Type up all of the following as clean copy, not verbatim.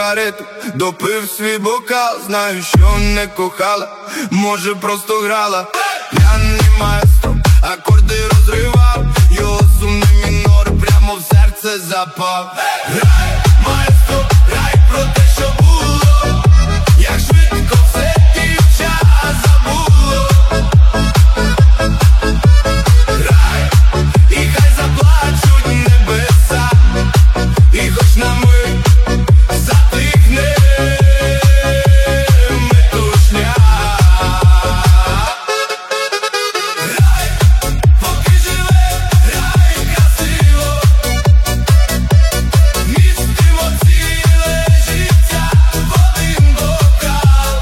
сигарету, допив свій бокал. Знаю, що не кохала, може просто грала. П'яний маестро, акорди розривав, його сумний мінор прямо в серце запав. Грай, маестро, грай про те, що було, як швидко все дівча забуло. Грай, і хай заплачуть небеса, і хоч на мить затихне метушня. Грай, поки живе, грай красиво, містимо ціле життя в один бокал.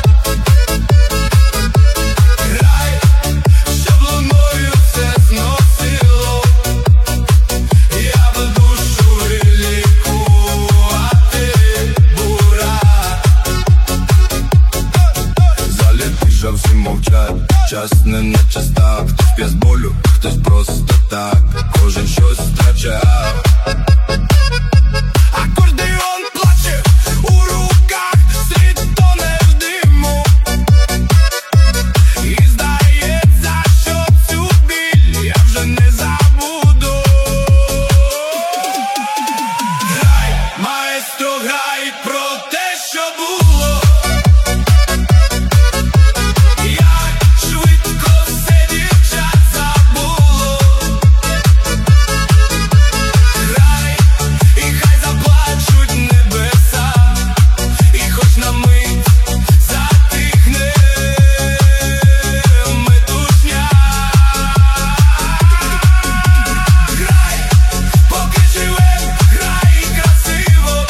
Грай, щоб луною все зносило, я в душу лікувати бура. Залі тиша, всі мовчать, час не на частах. Хтось п'є з болю, хтось просто так, кожен щось втрачає. Акордеон плаче у руках, світ тоне в диму, і здається, що цю біль я вже не забуду. Грай, маестро, грай про те, що було, як швидко все дівчат забуло. Грай, і хай заплачуть небеса, і хоч на мить затихне метушня. Грай, поки живем, грай красиво,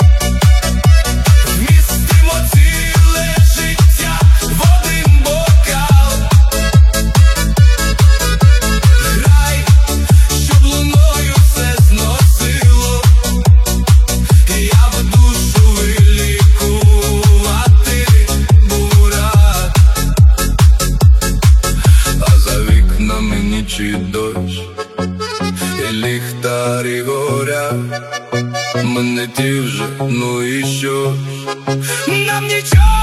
вмістимо ціле життя в один бокал. Грай, щоб луною все зносило, я в душу лікувати бура. А за вікнами ніч і дощ, і ліхтарі горять. Ми не ті вже, ну і що ж? Нам нічого